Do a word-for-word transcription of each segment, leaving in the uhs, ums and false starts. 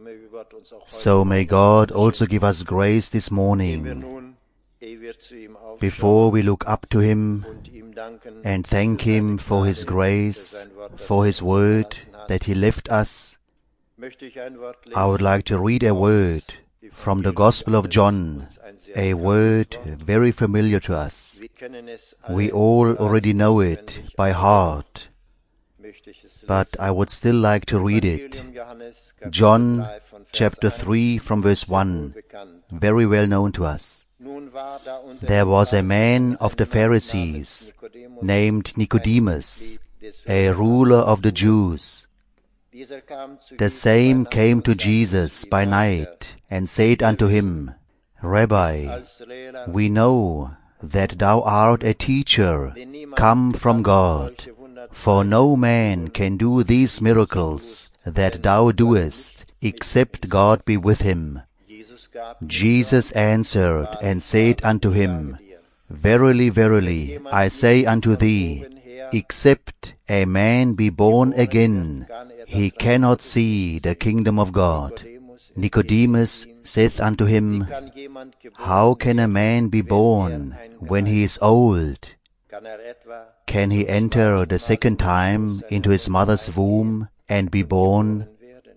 So may God also give us grace this morning, before we look up to Him and thank Him for His grace, for His word that He left us. I would like to read a word from the Gospel of John, a word very familiar to us. We all already know it by heart, but I would still like to read it. John chapter three from verse one, very well known to us. There was a man of the Pharisees named Nicodemus, a ruler of the Jews. The same came to Jesus by night and said unto him, Rabbi, we know that thou art a teacher come from God, for no man can do these miracles that thou doest, except God be with him. Jesus answered and said unto him, Verily, verily, I say unto thee, except a man be born again, he cannot see the kingdom of God. Nicodemus saith unto him, How can a man be born when he is old? Can he enter the second time into his mother's womb and be born?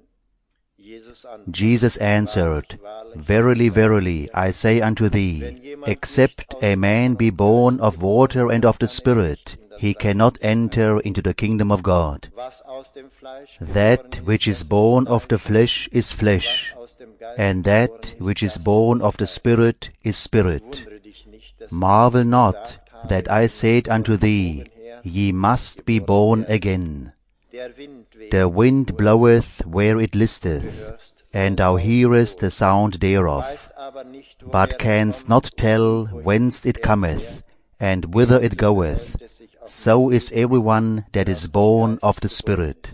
Jesus answered, Verily, verily, I say unto thee, except a man be born of water and of the Spirit, he cannot enter into the kingdom of God. That which is born of the flesh is flesh, and that which is born of the Spirit is spirit. Marvel not that I said unto thee, Ye must be born again. The wind bloweth where it listeth, and thou hearest the sound thereof, but canst not tell whence it cometh, and whither it goeth. So is every one that is born of the Spirit.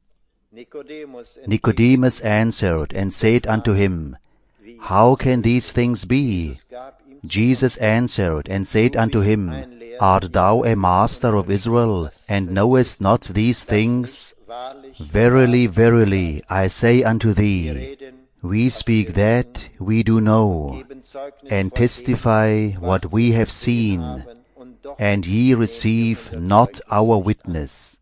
Nicodemus answered and said unto him, How can these things be? Jesus answered and said unto him, Art thou a master of Israel, and knowest not these things? Verily, verily, I say unto thee, we speak that we do know, and testify what we have seen, and ye receive not our witness.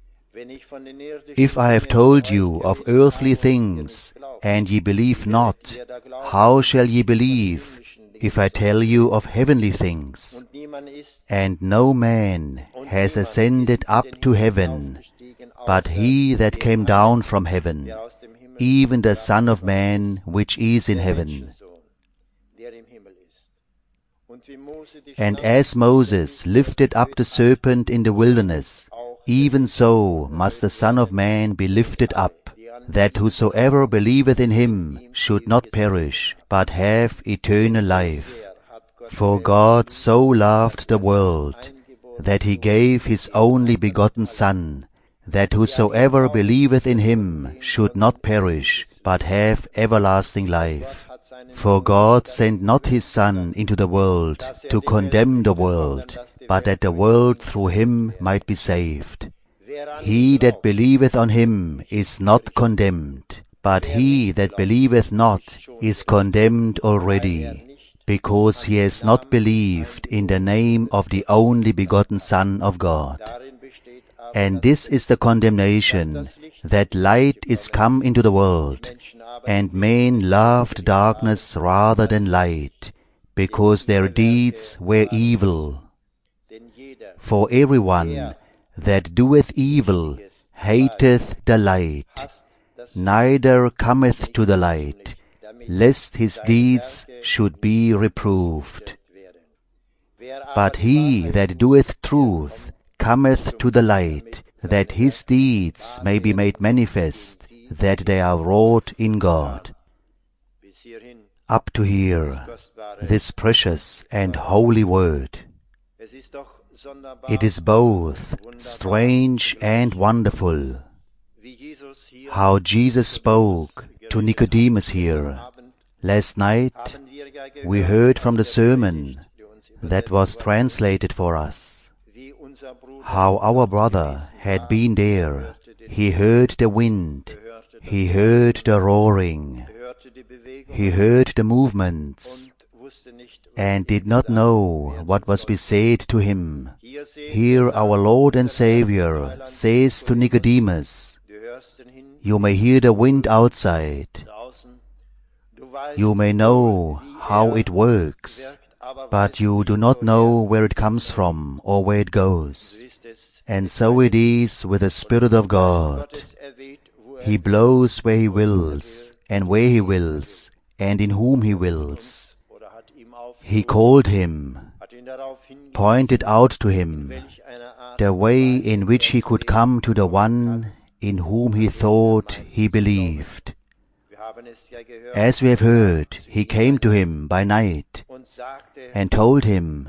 If I have told you of earthly things, and ye believe not, how shall ye believe, if I tell you of heavenly things? And no man has ascended up to heaven, but he that came down from heaven, even the Son of Man which is in heaven. And as Moses lifted up the serpent in the wilderness, even so must the Son of Man be lifted up, that whosoever believeth in him should not perish, but have eternal life. For God so loved the world, that he gave his only begotten Son, that whosoever believeth in him should not perish, but have everlasting life. For God sent not his Son into the world to condemn the world, but that the world through him might be saved. He that believeth on him is not condemned, but he that believeth not is condemned already, because he has not believed in the name of the only begotten Son of God. And this is the condemnation, that light is come into the world, and men loved darkness rather than light, because their deeds were evil. For every one that doeth evil hateth the light, neither cometh to the light, lest his deeds should be reproved. But he that doeth truth cometh to the light, that his deeds may be made manifest, that they are wrought in God. Up to here, this precious and holy word. It is both strange and wonderful how Jesus spoke to Nicodemus here. Last night we heard from the sermon that was translated for us how our brother had been there. He heard the wind, He heard the roaring, he heard the movements, and did not know what was be said to him. Here our Lord and Savior says to Nicodemus, you may hear the wind outside, you may know how it works, but you do not know where it comes from or where it goes. And so it is with the Spirit of God. He blows where He wills, and where He wills, and in whom He wills. He called him, pointed out to him the way in which he could come to the one in whom he thought he believed. As we have heard, he came to him by night and told him,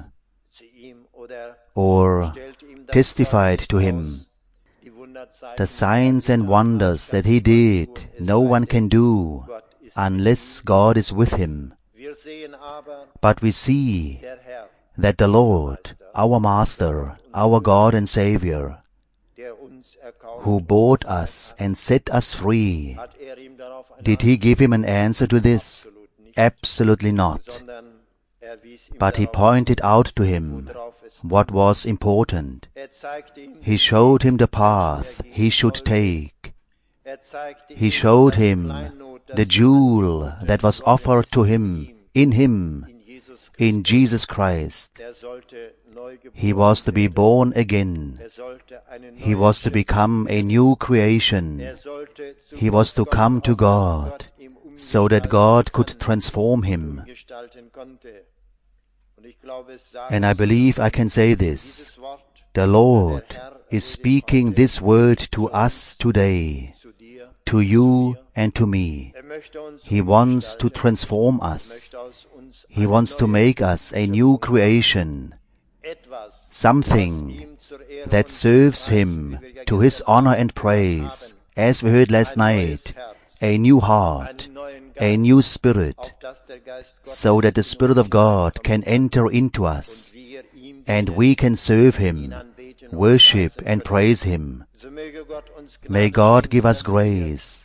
or testified to him, the signs and wonders that he did no one can do unless God is with him. But we see that the Lord, our Master, our God and Savior, who bought us and set us free, did He give him an answer to this? Absolutely not. But He pointed out to him what was important. He showed him the path he should take. He showed him the jewel that was offered to him, in Him, in Jesus Christ. He was to be born again. He was to become a new creation. He was to come to God, so that God could transform him. And I believe I can say this. The Lord is speaking this word to us today, to you and to me. He wants to transform us. He wants to make us a new creation, something that serves Him to His honor and praise, as we heard last night, a new heart, a new spirit, so that the Spirit of God can enter into us, and we can serve Him, worship and praise Him. May God give us grace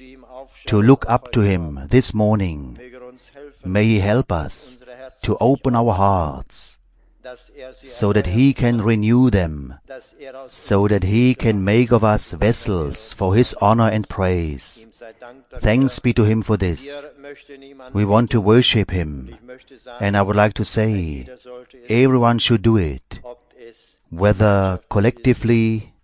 to look up to Him this morning. May He help us to open our hearts, so that He can renew them, so that He can make of us vessels for His honor and praise. Thanks be to Him for this. We want to worship Him, and I would like to say, everyone should do it, whether collectively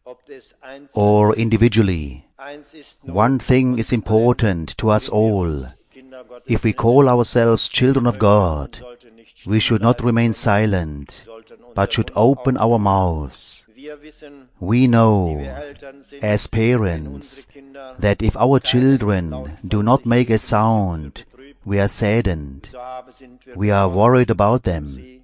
or individually. One thing is important to us all. If we call ourselves children of God, we should not remain silent, but should open our mouths. We know, as parents, that if our children do not make a sound, we are saddened. We are worried about them.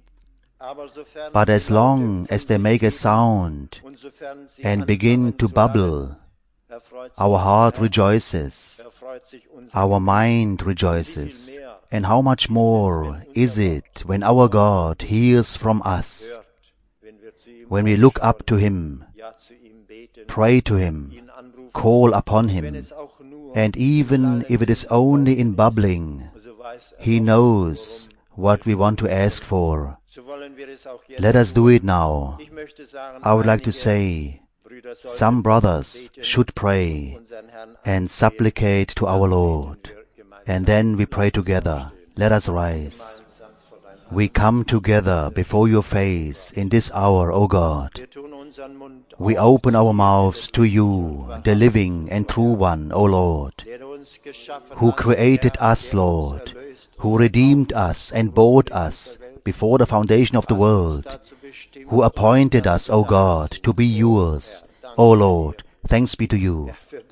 But as long as they make a sound and begin to bubble, our heart rejoices, our mind rejoices. And how much more is it when our God hears from us, when we look up to Him, pray to Him, call upon Him, and even if it is only in bubbling, He knows what we want to ask for. Let us do it now. I would like to say, some brothers should pray and supplicate to our Lord, and then we pray together. Let us rise. We come together before your face in this hour, O God. We open our mouths to you, the living and true one, O Lord, who created us, Lord, who redeemed us and bought us before the foundation of the world, who appointed us, O God, to be yours. O Lord, thanks be to you.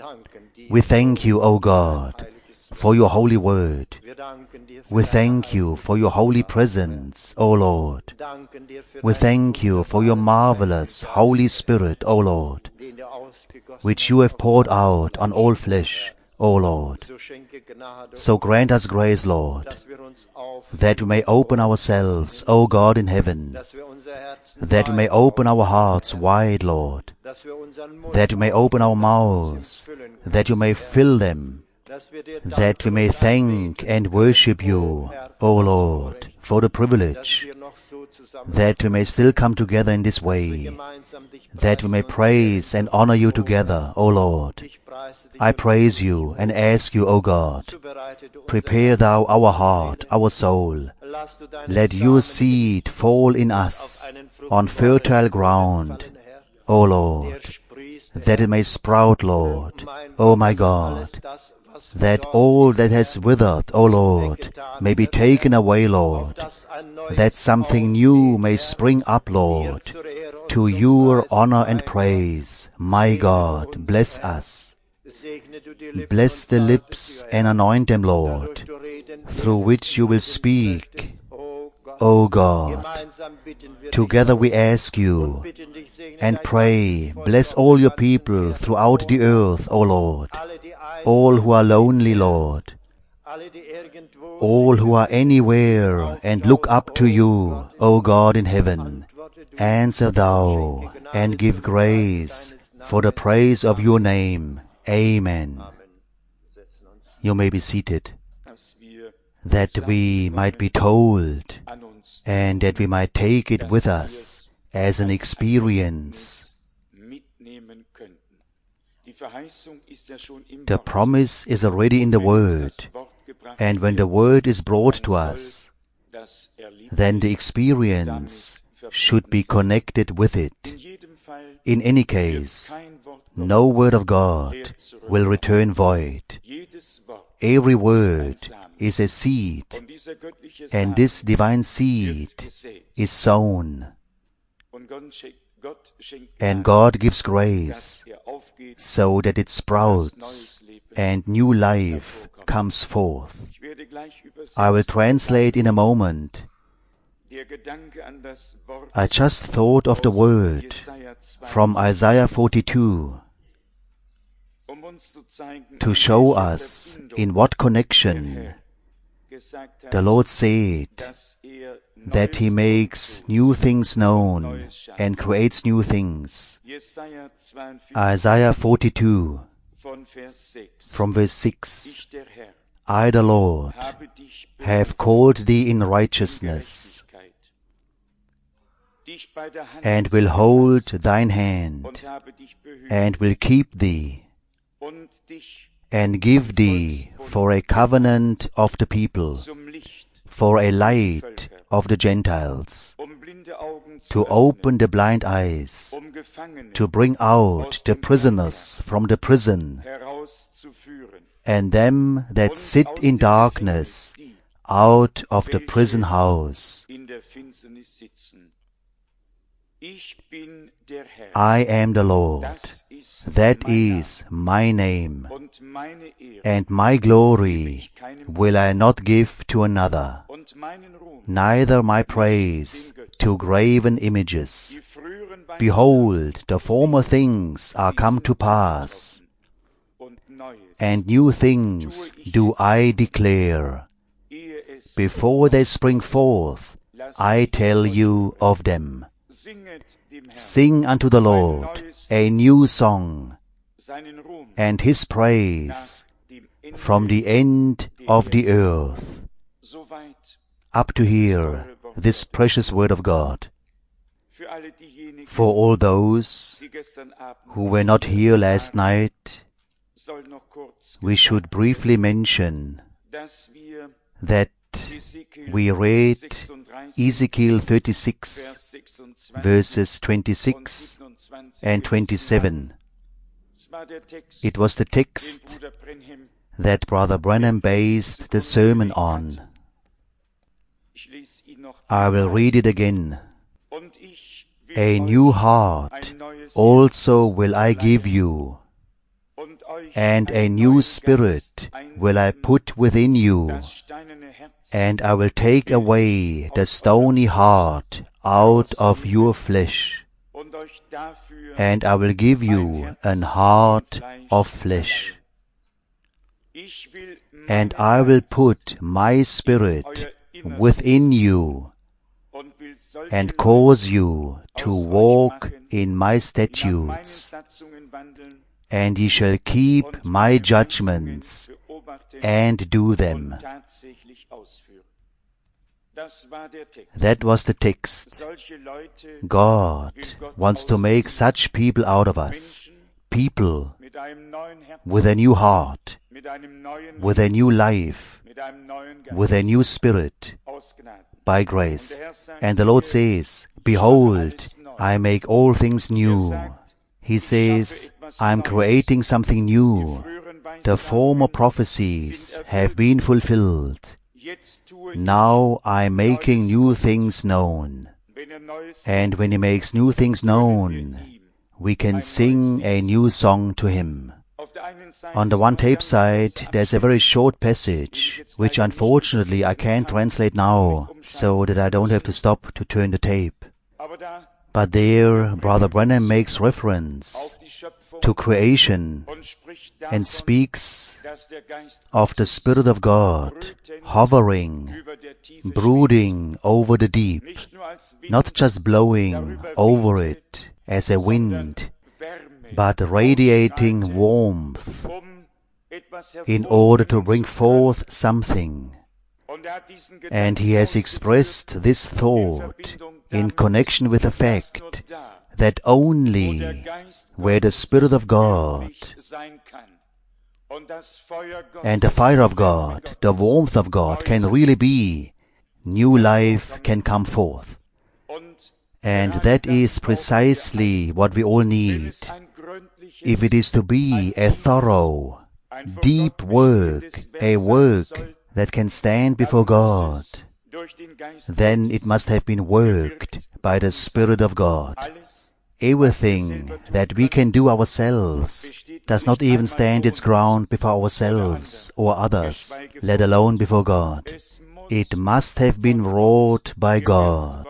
We thank you, O God, for your holy word. We thank you for your holy presence, O Lord. We thank you for your marvelous Holy Spirit, O Lord, which you have poured out on all flesh, O Lord. So grant us grace, Lord, that we may open ourselves, O God in heaven, that we may open our hearts wide, Lord, that we may open our mouths, that you may fill them, that we may thank and worship you, O Lord, for the privilege that we may still come together in this way, that we may praise and honor you together, O Lord. I praise you and ask you, O God, prepare thou our heart, our soul. Let your seed fall in us on fertile ground, O Lord, that it may sprout, Lord, O my God, that all that has withered, O Lord, may be taken away, Lord, that something new may spring up, Lord, to your honor and praise. My God, bless us. Bless the lips and anoint them, Lord, through which you will speak, O God. Together we ask you and pray, bless all your people throughout the earth, O Lord, all who are lonely, Lord, all who are anywhere and look up to you, O God in heaven. Answer thou and give grace for the praise of your name. Amen. You may be seated, that we might be told and that we might take it with us as an experience. The promise is already in the Word, and when the Word is brought to us, then the experience should be connected with it. In any case, no word of God will return void. Every word is a seed, and this divine seed is sown. And God gives grace so that it sprouts and new life comes forth. I will translate in a moment. I just thought of the word from Isaiah forty-two to show us in what connection the Lord said that He makes new things known and creates new things. Isaiah forty-two, from verse six. I, the Lord, have called thee in righteousness, and will hold thine hand, and will keep thee, and give thee for a covenant of the people, for a light of the Gentiles, to open the blind eyes, to bring out the prisoners from the prison, and them that sit in darkness out of the prison house. I am the Lord, that is my name, and my glory will I not give to another, neither my praise to graven images. Behold, the former things are come to pass, and new things do I declare. Before they spring forth, I tell you of them. Sing unto the Lord a new song, and His praise from the end of the earth. Up to here, this precious word of God. For all those who were not here last night, we should briefly mention that we read Ezekiel thirty-six, verses twenty-six and twenty-seven. It was the text that Brother Branham based the sermon on. I will read it again. A new heart also will I give you, and a new spirit will I put within you, and I will take away the stony heart out of your flesh, and I will give you an heart of flesh. and I will put my Spirit within you, and cause you to walk in my statutes, and ye shall keep my judgments and do them. That was the text. God wants to make such people out of us, people with a new heart, with a new life, with a new spirit, by grace. And the Lord says, behold, I make all things new. He says, I'm creating something new. The former prophecies have been fulfilled. Now I'm making new things known. And when He makes new things known, we can sing a new song to Him. On the one tape side, there's a very short passage, which unfortunately I can't translate now, so that I don't have to stop to turn the tape. But there, Brother Branham makes reference to creation and speaks of the Spirit of God hovering, brooding over the deep, not just blowing over it as a wind, but radiating warmth in order to bring forth something. And he has expressed this thought in connection with the fact that only where the Spirit of God and the fire of God, the warmth of God can really be, new life can come forth. And that is precisely what we all need. If it is to be a thorough, deep work, a work that can stand before God, then it must have been worked by the Spirit of God. Everything that we can do ourselves does not even stand its ground before ourselves or others, let alone before God. It must have been wrought by God.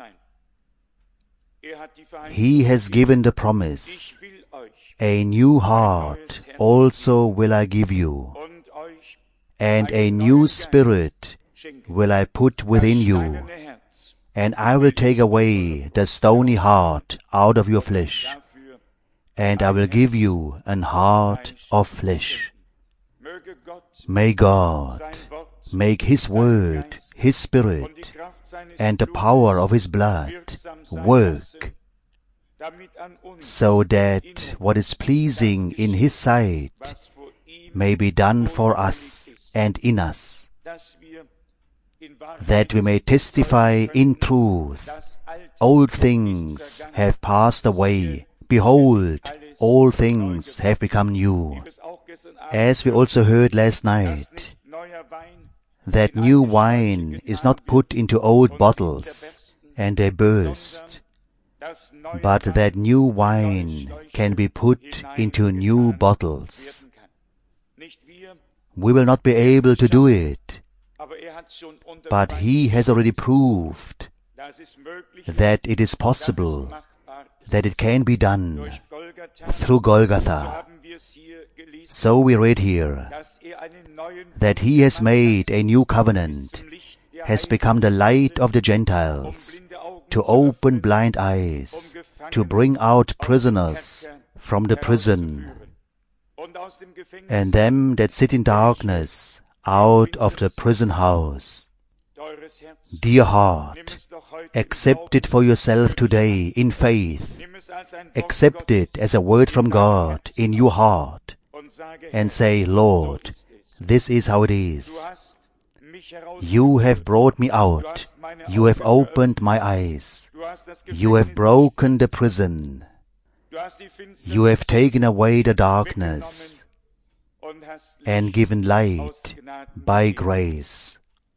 He has given the promise, a new heart also will I give you, and a new spirit will I put within you, and I will take away the stony heart out of your flesh, and I will give you an heart of flesh. May God make His word, His Spirit, and the power of His blood work, so that what is pleasing in His sight may be done for us and in us, that we may testify in truth, old things have passed away, behold, all things have become new. As we also heard last night, that new wine is not put into old bottles and they burst, but that new wine can be put into new bottles. We will not be able to do it, but He has already proved that it is possible, that it can be done through Golgotha. So we read here that He has made a new covenant, has become the light of the Gentiles, to open blind eyes, to bring out prisoners from the prison, and them that sit in darkness out of the prison house. Dear heart, accept it for yourself today in faith. Accept it as a word from God in your heart, and say, Lord, this is how it is. You have brought me out. You have opened my eyes. You have broken the prison. You have taken away the darkness and given light by grace.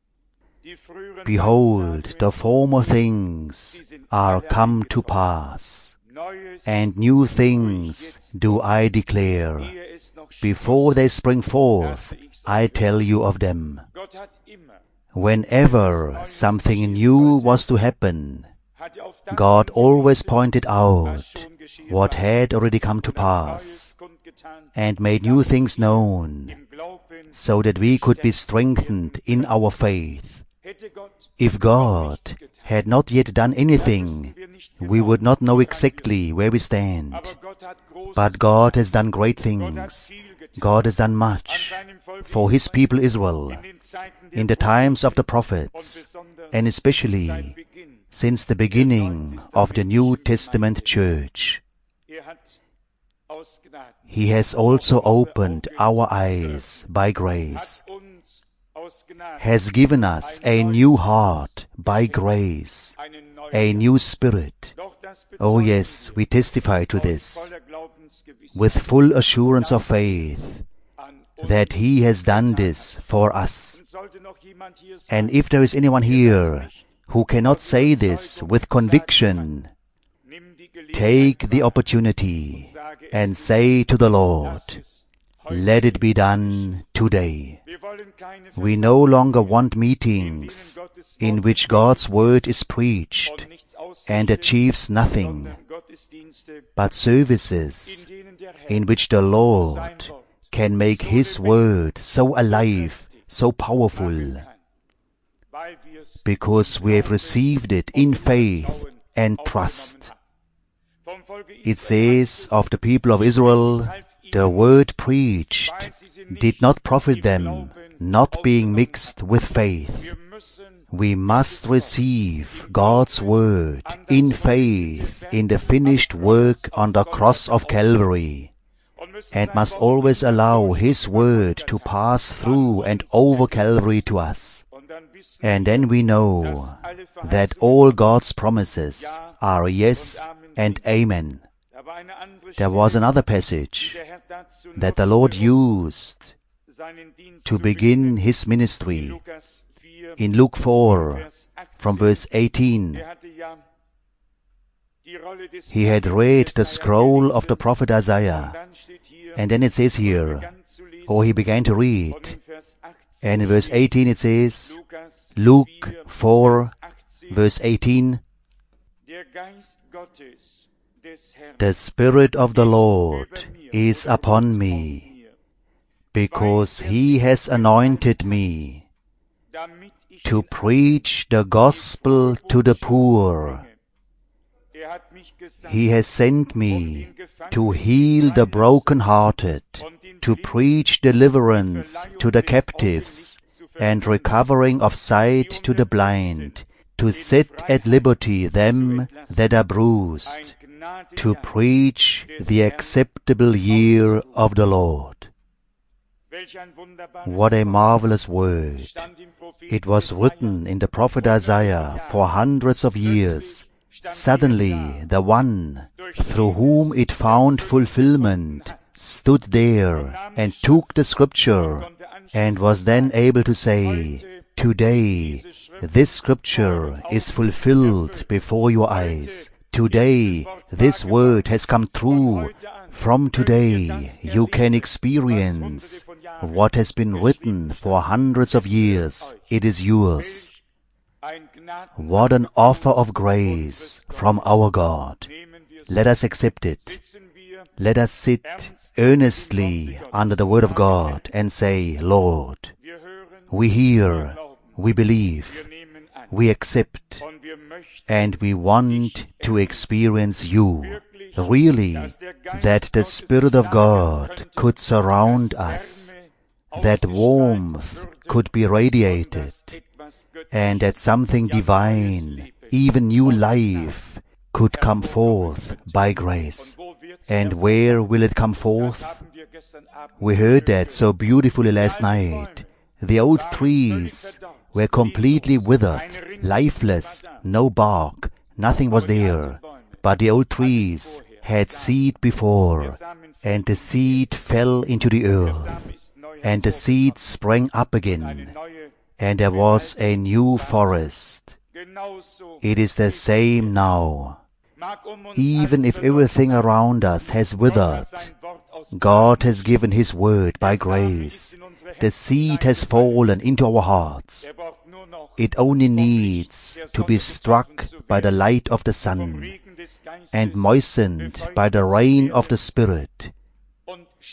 Behold, the former things are come to pass, and new things do I declare. Before they spring forth, I tell you of them. Whenever something new was to happen, God always pointed out what had already come to pass, and made new things known so that we could be strengthened in our faith. If God had not yet done anything, we would not know exactly where we stand. But God has done great things. God has done much for His people Israel in the times of the prophets, and especially since the beginning of the New Testament church. He has also opened our eyes by grace, has given us a new heart by grace, a new spirit. Oh yes, we testify to this with full assurance of faith that He has done this for us. And if there is anyone here who cannot say this with conviction, take the opportunity and say to the Lord, let it be done today. We no longer want meetings in which God's word is preached and achieves nothing, but services in which the Lord can make His word so alive, so powerful, because we have received it in faith and trust. It says of the people of Israel, the word preached did not profit them, not being mixed with faith. We must receive God's word in faith in the finished work on the cross of Calvary, and must always allow His word to pass through and over Calvary to us. And then we know that all God's promises are yes and amen. There was another passage that the Lord used to begin His ministry in Luke four, from verse eighteen. He had read the scroll of the prophet Isaiah, and then it says here, or he began to read, and in verse eighteen it says, Luke four, verse eighteen, the Spirit of the Lord is upon me, because He has anointed me to preach the gospel to the poor. He has sent me to heal the broken-hearted, to preach deliverance to the captives, and recovering of sight to the blind, to set at liberty them that are bruised, to preach the acceptable year of the Lord. What a marvelous word! It was written in the prophet Isaiah for hundreds of years. Suddenly the one through whom it found fulfillment stood there and took the scripture and was then able to say, today this scripture is fulfilled before your eyes. Today this word has come true. From today you can experience what has been written for hundreds of years. It is yours. What an offer of grace from our God. Let us accept it. Let us sit earnestly under the word of God and say, Lord, we hear, we believe, we accept, and we want to experience you. Really, that the Spirit of God could surround us, that warmth could be radiated, and that something divine, even new life, could come forth by grace. And where will it come forth? We heard that so beautifully last night. The old trees were completely withered, lifeless, no bark, nothing was there. But the old trees had seed before, and the seed fell into the earth, and the seed sprang up again, and there was a new forest. It is the same now. Even if everything around us has withered, God has given His word by grace. The seed has fallen into our hearts. It only needs to be struck by the light of the sun and moistened by the rain of the Spirit,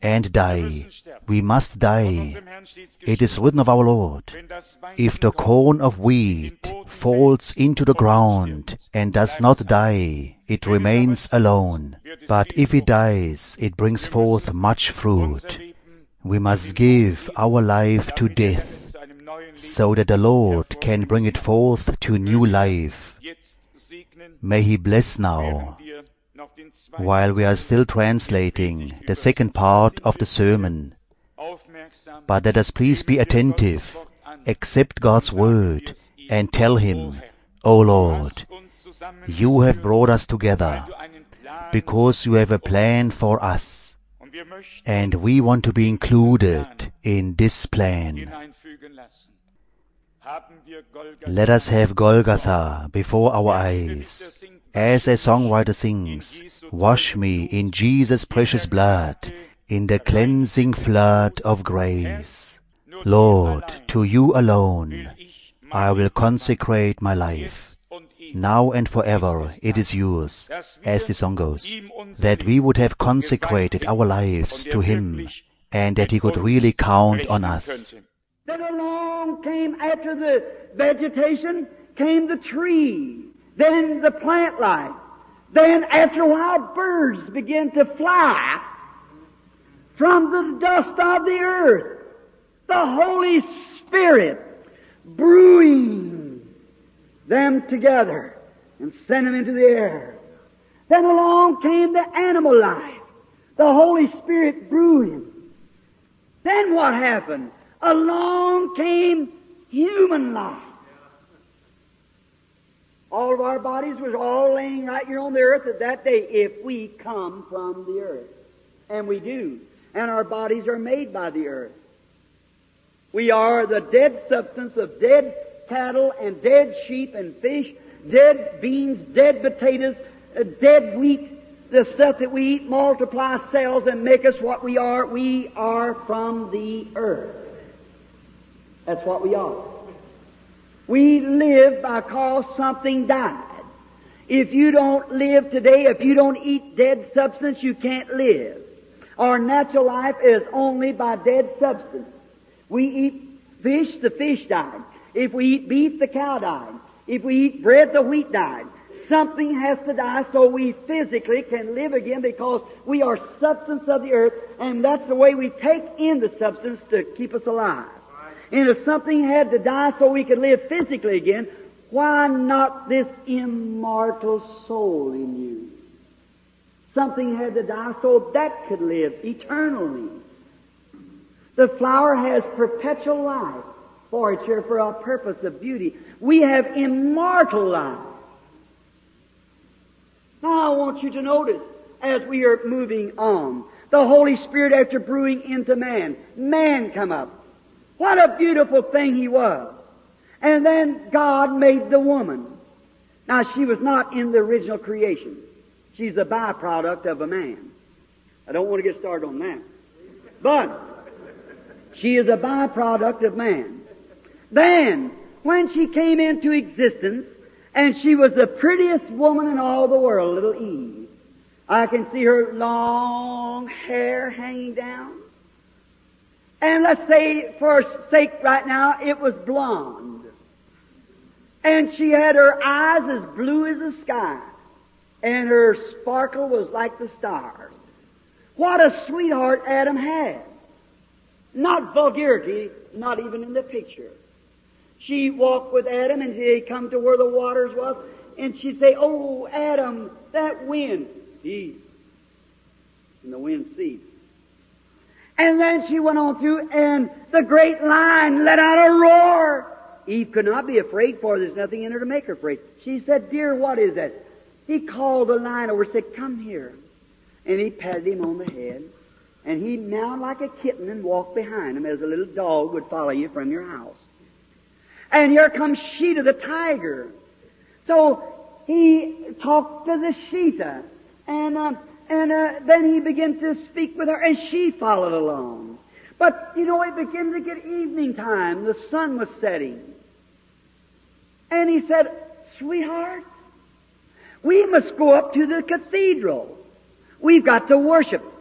and die. We must die. It is written of our Lord, if the corn of wheat falls into the ground and does not die, it remains alone. But if it dies, it brings forth much fruit. We must give our life to death, so that the Lord can bring it forth to new life. May He bless now, while we are still translating the second part of the sermon. But let us please be attentive, accept God's word, and tell Him, O Lord, You have brought us together because You have a plan for us, and we want to be included in this plan. Let us have Golgotha before our eyes. As a songwriter sings, wash me in Jesus' precious blood, in the cleansing flood of grace. Lord, to You alone I will consecrate my life. Now and forever it is Yours, as the song goes, that we would have consecrated our lives to Him, and that He could really count on us. Then along came, after the vegetation, came the tree, then the plant life. Then after a while, birds began to fly from the dust of the earth. The Holy Spirit brewing them together and sent them into the air. Then along came the animal life. The Holy Spirit brewing. Then what happened? Along came human life. All of our bodies was all laying right here on the earth at that day if we come from the earth. And we do. And our bodies are made by the earth. We are the dead substance of dead cattle and dead sheep and fish, dead beans, dead potatoes, uh, dead wheat. The stuff that we eat multiply cells and make us what we are. We are from the earth. That's what we are. We live because something died. If you don't live today, if you don't eat dead substance, you can't live. Our natural life is only by dead substance. We eat fish, the fish died. If we eat beef, the cow died. If we eat bread, the wheat died. Something has to die so we physically can live again, because we are substance of the earth, and that's the way we take in the substance to keep us alive. And if something had to die so we could live physically again, why not this immortal soul in you? Something had to die so that could live eternally. The flower has perpetual life for its for a purpose of beauty. We have immortal life. Now I want you to notice, as we are moving on, the Holy Spirit, after brewing into man, man come up. What a beautiful thing he was. And then God made the woman. Now she was not in the original creation. She's a byproduct of a man. I don't want to get started on that. But she is a byproduct of man. Then, when she came into existence, and she was the prettiest woman in all the world, little Eve. I can see her long hair hanging down. And let's say, for sake right now, it was blonde. And she had her eyes as blue as the sky. And her sparkle was like the stars. What a sweetheart Adam had. Not vulgarity, not even in the picture. She walked with Adam, and he'd come to where the waters was, and she'd say, "Oh, Adam, that wind." Peace. And the wind ceased. And then she went on through, and the great lion let out a roar. Eve could not be afraid, for there's nothing in her to make her afraid. She said, "Dear, what is that?" He called the lion over and said, "Come here." And he patted him on the head, and he meowed like a kitten and walked behind him as a little dog would follow you from your house. And here comes Sheeta the tiger. So he talked to the Sheeta, and uh, and uh, then he began to speak with her, and she followed along. But, you know, it began to get evening time. The sun was setting. And he said, "Sweetheart, we must go up to the cathedral. We've got to worship."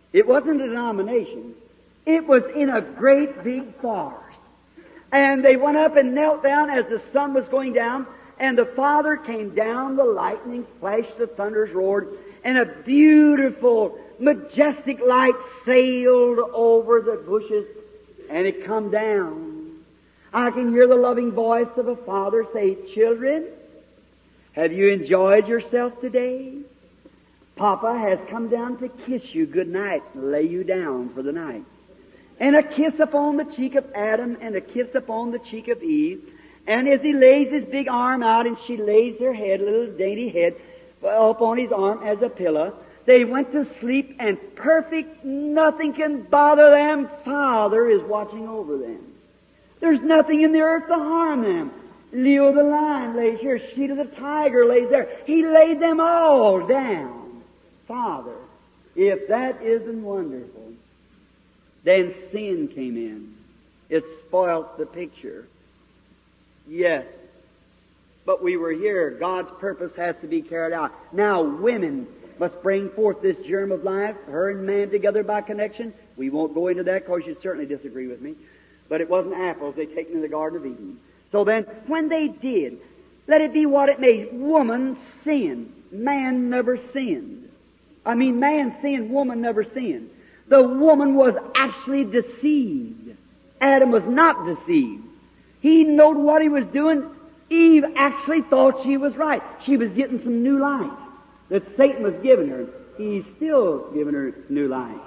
It wasn't a denomination. It was in a great big forest. And they went up and knelt down as the sun was going down, and the Father came down, the lightning flashed, the thunders roared, and a beautiful, majestic light sailed over the bushes, and it come down. I can hear the loving voice of a father say, "Children, have you enjoyed yourself today? Papa has come down to kiss you good night and lay you down for the night." And a kiss upon the cheek of Adam and a kiss upon the cheek of Eve. And as he lays his big arm out and she lays her head, little dainty head, upon his arm as a pillow, they went to sleep, and perfect, nothing can bother them. Father is watching over them. There's nothing in the earth to harm them. Leo the lion lays here. Sheeta the tiger lays there. He laid them all down. Father, if that isn't wonderful. Then sin came in. It spoilt the picture. Yes. But we were here. God's purpose has to be carried out. Now women must bring forth this germ of life, her and man together by connection. We won't go into that because you'd certainly disagree with me. But it wasn't apples they taken in the Garden of Eden. So then, when they did, let it be what it may. Woman sinned. Man never sinned. I mean, man sinned, woman never sinned. The woman was actually deceived. Adam was not deceived. He knew what he was doing. Eve actually thought she was right. She was getting some new light that Satan was giving her. He's still giving her new light.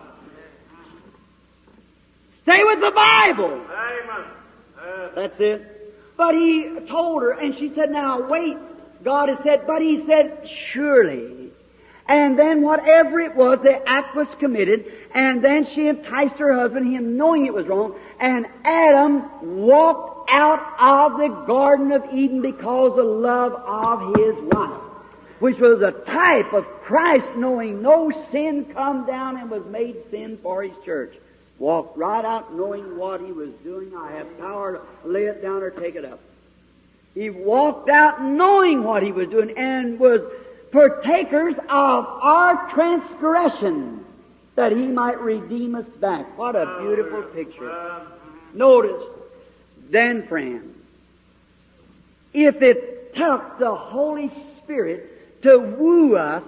Stay with the Bible. Amen. Uh, That's it. But he told her, and she said, "Now wait." God had said, but he said, "Surely." And then whatever it was, the act was committed, and then she enticed her husband, him knowing it was wrong, and Adam walked out of the Garden of Eden because of love of his wife, which was a type of Christ, knowing no sin, come down and was made sin for his church. Walked right out knowing what he was doing. I have power to lay it down or take it up. He walked out knowing what he was doing and was partakers of our transgression, that he might redeem us back. What a beautiful picture. Notice, then, friend, if it took the Holy Spirit to woo us,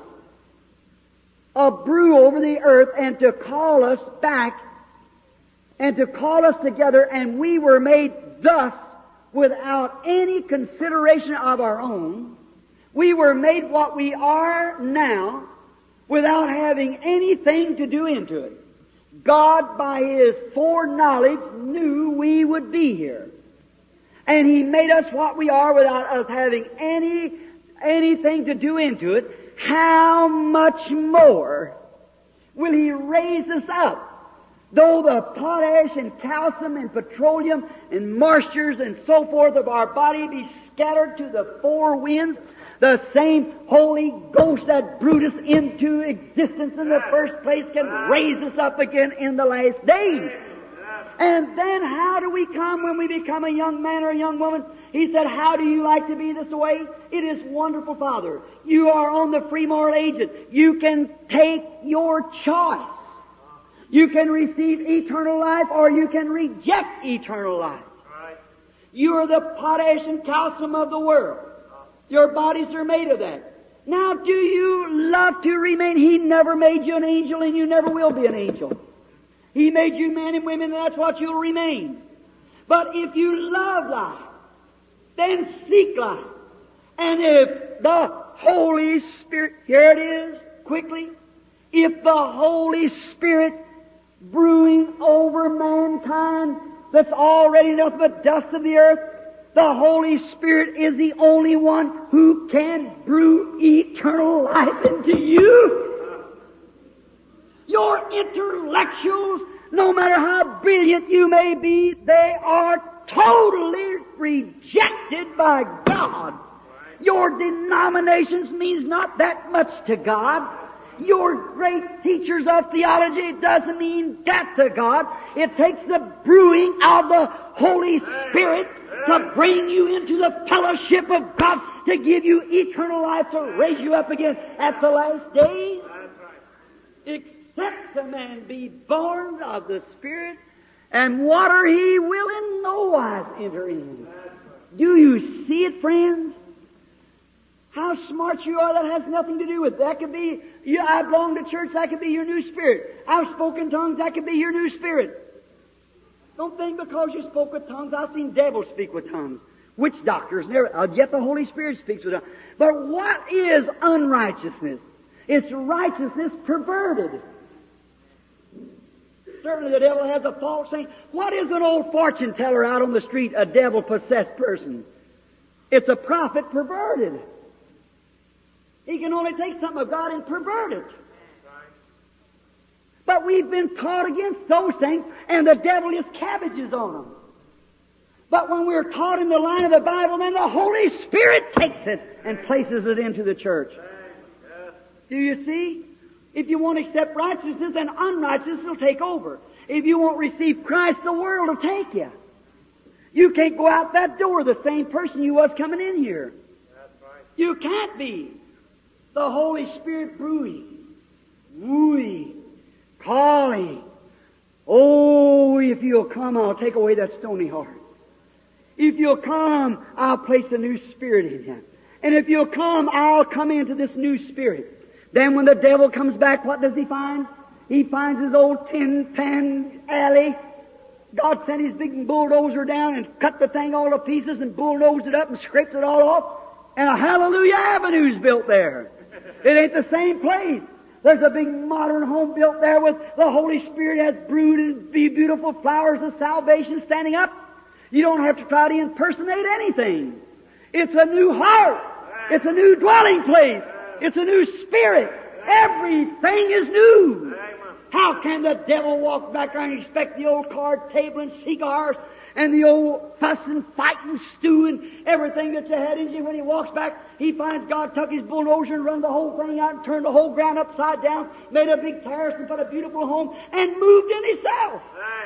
a brew over the earth, and to call us back, and to call us together, and we were made thus without any consideration of our own, we were made what we are now without having anything to do into it. God, by His foreknowledge, knew we would be here. And He made us what we are without us having any anything to do into it. How much more will He raise us up? Though the potash and calcium and petroleum and moistures and so forth of our body be scattered to the four winds, the same Holy Ghost that brewed us into existence in the first place can raise us up again in the last days. And then how do we come when we become a young man or a young woman? He said, "How do you like to be this way?" It is wonderful, Father. You are on the free moral agent. You can take your choice. You can receive eternal life or you can reject eternal life. You are the potash and calcium of the world. Your bodies are made of that. Now, do you love to remain? He never made you an angel, and you never will be an angel. He made you men and women, and that's what you'll remain. But if you love life, then seek life. And if the Holy Spirit, here it is, quickly, if the Holy Spirit brewing over mankind that's already nothing but dust of the earth, the Holy Spirit is the only one who can brew eternal life into you. Your intellectuals, no matter how brilliant you may be, they are totally rejected by God. Your denominations means not that much to God. Your great teachers of theology doesn't mean that to God. It takes the brewing of the Holy Spirit to bring you into the fellowship of God, to give you eternal life, to raise you up again at the last days. Except a man be born of the Spirit and water, he will in no wise enter in. Do you see it, friends? How smart you are, that has nothing to do with it. That could be, you, I belong to church, that could be your new spirit. I've spoken tongues, that could be your new spirit. Don't think because you spoke with tongues, I've seen devils speak with tongues. Witch doctors, never, uh, yet the Holy Spirit speaks with tongues. But what is unrighteousness? It's righteousness perverted. Certainly the devil has a false thing. What is an old fortune teller out on the street, a devil-possessed person? It's a prophet perverted. He can only take something of God and pervert it. But we've been taught against those things, and the devil is cabbages on them. But when we're taught in the line of the Bible, then the Holy Spirit takes it and places it into the church. Do you see? If you won't accept righteousness, then unrighteousness will take over. If you won't receive Christ, the world will take you. You can't go out that door the same person you was coming in here. You can't be. The Holy Spirit brewing, wooing, calling. Oh, if you'll come, I'll take away that stony heart. If you'll come, I'll place a new spirit in you. And if you'll come, I'll come into this new spirit. Then when the devil comes back, what does he find? He finds his old tin pan alley. God sent his big bulldozer down and cut the thing all to pieces and bulldozed it up and scraped it all off. And a Hallelujah Avenue's built there. It ain't the same place. There's a big modern home built there with the Holy Spirit has brewed and be beautiful flowers of salvation standing up. You don't have to try to impersonate anything. It's a new heart. It's a new dwelling place. It's a new spirit. Everything is new. How can the devil walk back there and expect the old card table and cigars and the old fuss and fight and stew and everything that you had in you? When he walks back, he finds God took his bulldozer and run the whole thing out and turned the whole ground upside down, made a big terrace and put a beautiful home and moved in himself.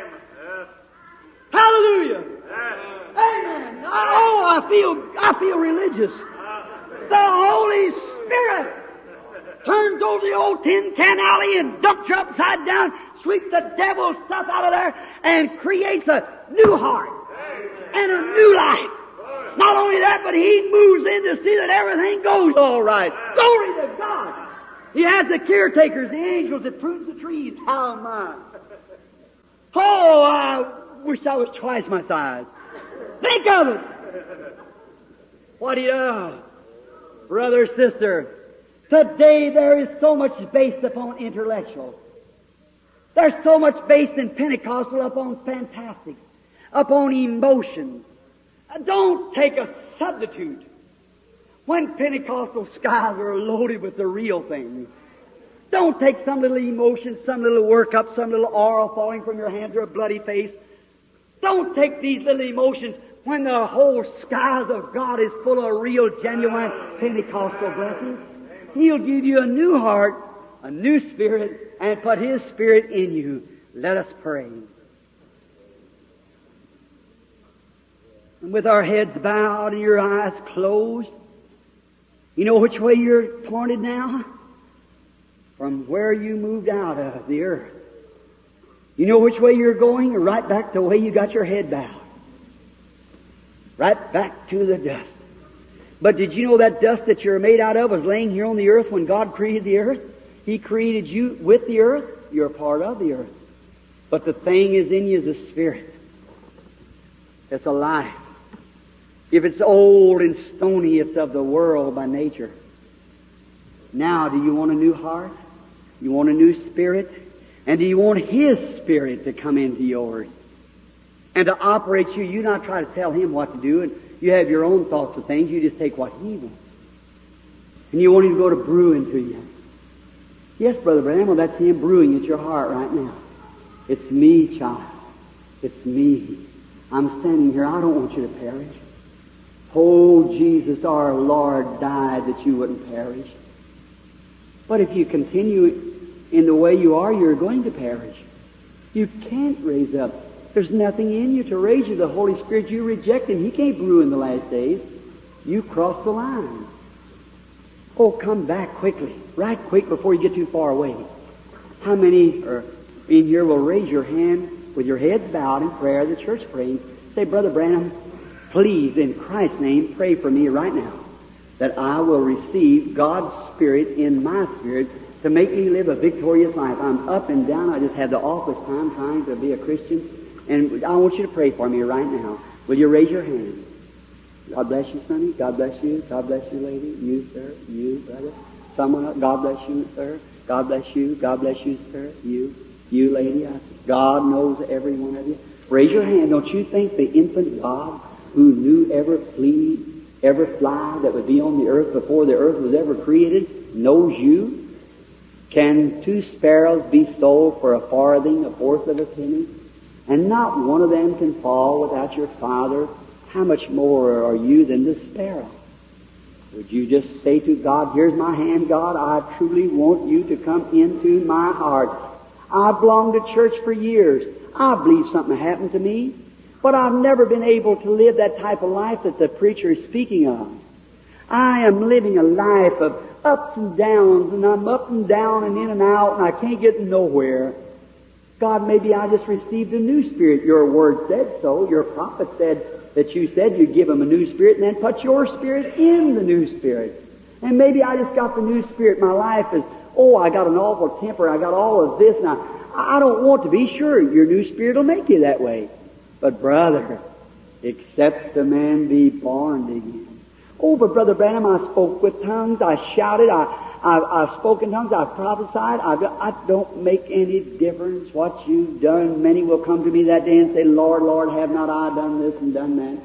Hallelujah. Amen. Oh, I feel, I feel religious. The Holy Spirit turns over the old tin can alley and dumps you upside down, sweeps the devil's stuff out of there, and creates a new heart and a new life. Not only that, but he moves in to see that everything goes all right. Glory to God. He has the caretakers, the angels that prunes the trees. How am I? Oh, I wish I was twice my size. Think of it. What do you know? Brother, sister, today there is so much based upon intellectual. There's so much based in Pentecostal upon fantastic, upon emotions. Don't take a substitute. When Pentecostal skies are loaded with the real thing, don't take some little emotion, some little workup, some little oil falling from your hands or a bloody face. Don't take these little emotions when the whole skies of God is full of real, genuine Pentecostal blessings. He'll give you a new heart, a new spirit, and put His Spirit in you. Let us pray. And with our heads bowed and your eyes closed, you know which way you're pointed now? From where you moved out of the earth. You know which way you're going? Right back the way you got your head bowed. Right back to the dust. But did you know that dust that you're made out of was laying here on the earth when God created the earth? He created you with the earth. You're a part of the earth. But the thing is in you is a spirit. It's a life. If it's old and stony, it's of the world by nature. Now, do you want a new heart? You want a new spirit? And do you want His Spirit to come into yours and to operate you? You not try to tell Him what to do, and you have your own thoughts of things. You just take what He wants. And you want Him to go to brew into you. Yes, Brother Branham, well, that's Him brewing at your heart right now. It's me, child. It's me. I'm standing here. I don't want you to perish. Oh, Jesus, our Lord died that you wouldn't perish. But if you continue in the way you are, you're going to perish. You can't raise up. There's nothing in you to raise you. The Holy Spirit, you reject Him. He can't brew in the last days. You cross the line. Oh, come back quickly. Right quick before you get too far away. How many are in here will raise your hand with your heads bowed in prayer, the church praying? Say, Brother Branham, please, in Christ's name, pray for me right now that I will receive God's Spirit in my spirit to make me live a victorious life. I'm up and down. I just had the awfulest time trying to be a Christian. And I want you to pray for me right now. Will you raise your hand? God bless you, Sonny. God bless you. God bless you, lady. You, sir. You, brother. Someone else. God bless you, sir. God bless you. God bless you, sir. You. You, lady. God knows every one of you. Raise your hand. Don't you think the infant God who knew every flea, every fly that would be on the earth before the earth was ever created knows you? Can two sparrows be sold for a farthing, a fourth of a penny? And not one of them can fall without your Father. How much more are you than the sparrow? Would you just say to God, here's my hand, God, I truly want you to come into my heart. I've belonged to church for years. I believe something happened to me, but I've never been able to live that type of life that the preacher is speaking of. I am living a life of ups and downs, and I'm up and down and in and out, and I can't get nowhere. God, maybe I just received a new spirit. Your word said so. Your prophet said that you said you'd give them a new spirit and then put your spirit in the new spirit. And maybe I just got the new spirit. My life is, oh, I got an awful temper. I got all of this. And I, I don't want to be sure. Your new spirit will make you that way. But brother, except a man be born again. Oh, but Brother Branham, I spoke with tongues. I shouted. I, I, I spoke in tongues. I prophesied. I, I don't make any difference what you've done. Many will come to me that day and say, Lord, Lord, have not I done this and done that?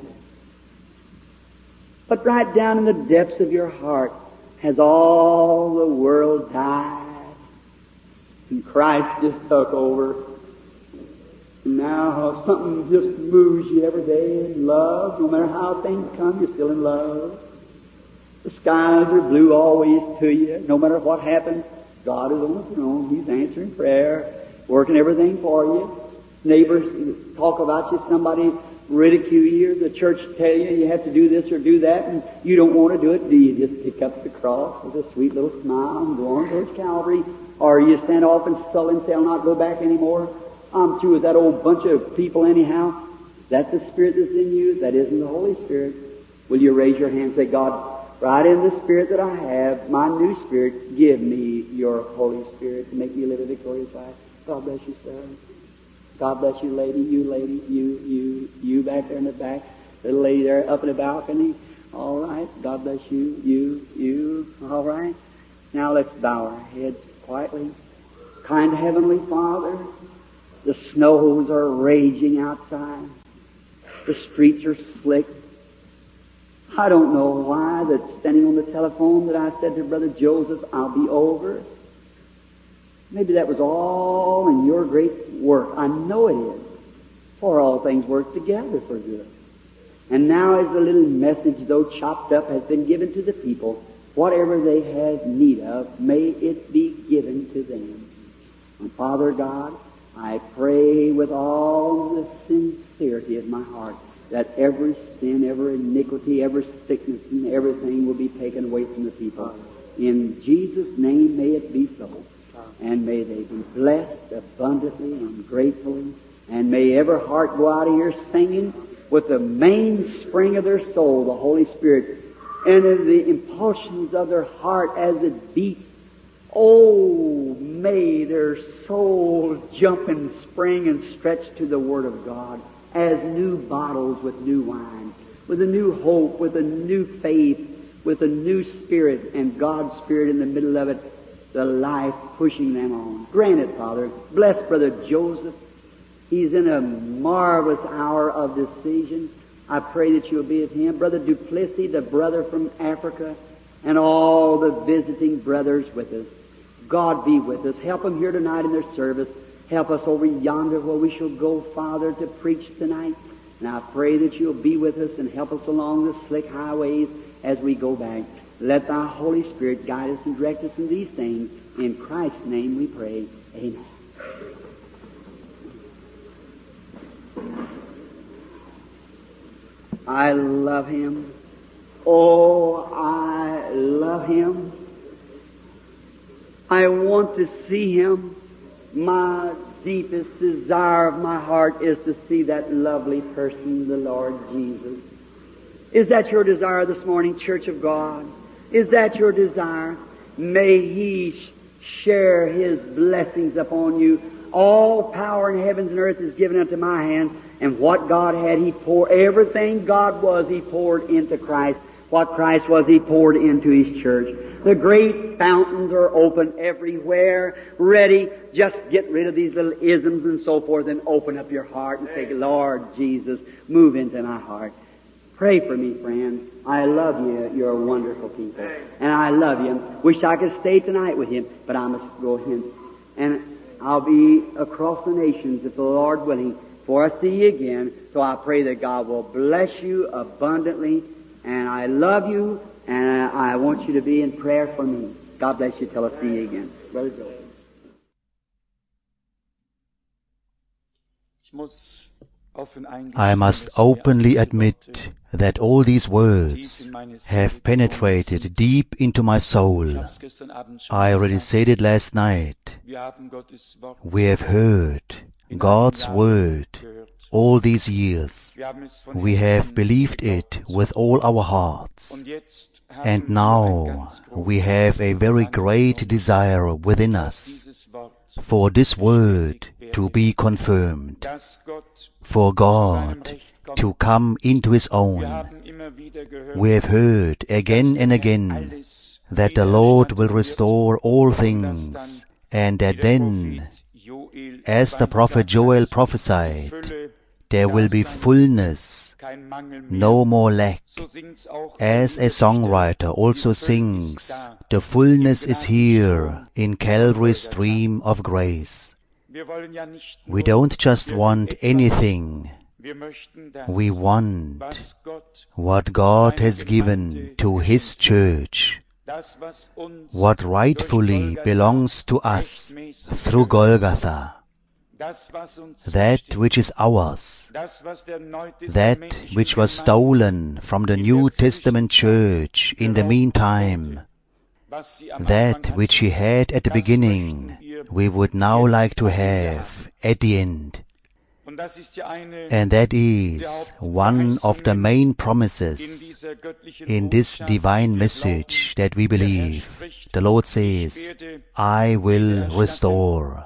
But right down in the depths of your heart, has all the world died? And Christ just took over. And now something just moves you every day in love. No matter how things come, you're still in love. The skies are blue always to you. No matter what happens, God is on the throne. He's answering prayer, working everything for you. Neighbors talk about you. Somebody ridicule you. The church tell you you have to do this or do that, and you don't want to do it. Do you just pick up the cross with a sweet little smile and go on towards Calvary? Or you stand off and sullen and say, I'll not go back anymore? I'm through with that old bunch of people anyhow. Is that the Spirit that's in you? That isn't the Holy Spirit. Will you raise your hand and say, God, right in the Spirit that I have, my new Spirit, give me your Holy Spirit to make me live a victorious life. God bless you, sir. God bless you, lady, you lady, you, you, you back there in the back, little lady there up in the balcony. All right. God bless you, you, you. All right. Now let's bow our heads quietly. Kind Heavenly Father, the snows are raging outside. The streets are slick. I don't know why that standing on the telephone that I said to Brother Joseph, I'll be over. Maybe that was all in your great work. I know it is. For all things work together for good. And now as the little message, though chopped up, has been given to the people, whatever they have need of, may it be given to them. And Father God, I pray with all the sincerity of my heart that every sin, every iniquity, every sickness, and everything will be taken away from the people. In Jesus' name may it be so. And may they be blessed abundantly and gratefully. And may every heart go out of here singing with the mainspring of their soul, the Holy Spirit, and in the impulsions of their heart as it beats. Oh, may their soul jump and spring and stretch to the Word of God as new bottles with new wine, with a new hope, with a new faith, with a new spirit, and God's Spirit in the middle of it, the life pushing them on. Grant it, Father. Bless Brother Joseph. He's in a marvelous hour of decision. I pray that you'll be with him. Brother Duplessis, the brother from Africa, and all the visiting brothers with us. God be with us. Help them here tonight in their service. Help us over yonder where we shall go, Father, to preach tonight. And I pray that you'll be with us and help us along the slick highways as we go back. Let thy Holy Spirit guide us and direct us in these things. In Christ's name we pray. Amen. I love him. Oh, I love him. I want to see him. My deepest desire of my heart is to see that lovely person, the Lord Jesus. Is that your desire this morning, Church of God? Is that your desire? May He share His blessings upon you. All power in heavens and earth is given unto my hand, and what God had, He poured. Everything God was, He poured into Christ. What Christ was, He poured into His church. The great fountains are open everywhere, ready. Just get rid of these little isms and so forth and open up your heart and say, Lord Jesus, move into my heart. Pray for me, friends. I love you. You're a wonderful people. And I love you. Wish I could stay tonight with Him, but I must go hence. And I'll be across the nations, if the Lord willing, for I see you again. So I pray that God will bless you abundantly. And I love you, and I want you to be in prayer for me. God bless you till I see you again. Brother Joe. I must openly admit that all these words have penetrated deep into my soul. I already said it last night. We have heard God's Word all these years. We have believed it with all our hearts. And now we have a very great desire within us for this Word to be confirmed, for God to come into His own. We have heard again and again that the Lord will restore all things, and that then, as the prophet Joel prophesied, there will be fullness, no more lack. As a songwriter also sings, the fullness is here in Calvary's stream of grace. We don't just want anything. We want what God has given to His church, what rightfully belongs to us through Golgotha. That which is ours, that which was stolen from the New Testament church in the meantime, that which she had at the beginning, we would now like to have at the end. And that is one of the main promises in this divine message that we believe. The Lord says, I will restore.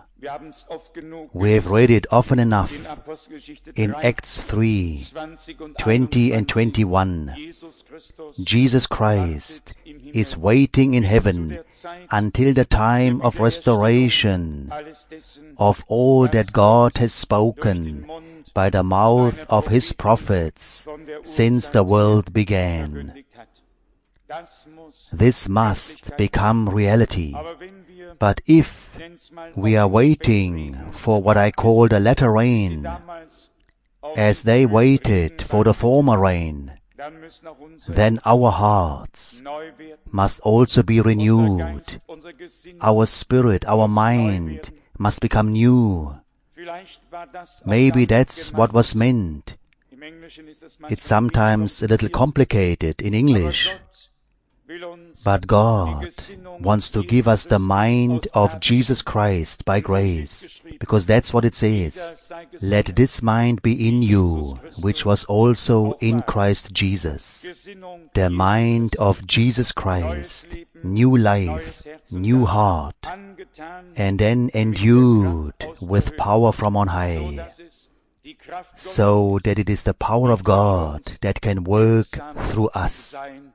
We have read it often enough in Acts three, twenty and twenty-one. Jesus Christ is waiting in heaven until the time of restoration of all that God has spoken by the mouth of His prophets since the world began. This must become reality. But if we are waiting for what I call the latter rain, as they waited for the former rain, then our hearts must also be renewed. Our spirit, our mind must become new. Maybe that's what was meant. It's sometimes a little complicated in English. But God wants to give us the mind of Jesus Christ by grace, because that's what it says. Let this mind be in you, which was also in Christ Jesus. The mind of Jesus Christ, new life, new heart, and then endued with power from on high, so that it is the power of God that can work through us.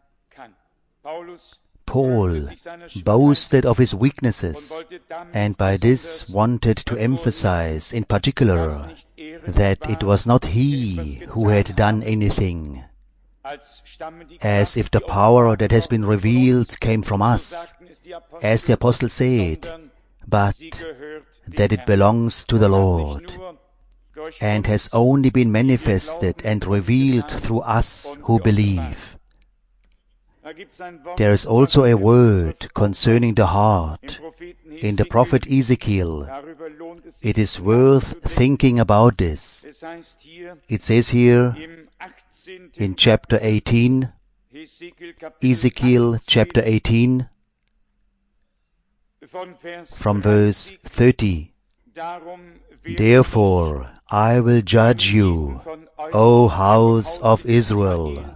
Paul boasted of his weaknesses, and by this wanted to emphasize in particular that it was not he who had done anything, as if the power that has been revealed came from us, as the apostle said, but that it belongs to the Lord, and has only been manifested and revealed through us who believe. There is also a word concerning the heart in the prophet Ezekiel. It is worth thinking about this. It says here in chapter eighteen, Ezekiel chapter eighteen, from verse thirty, Therefore I will judge you, O house of Israel,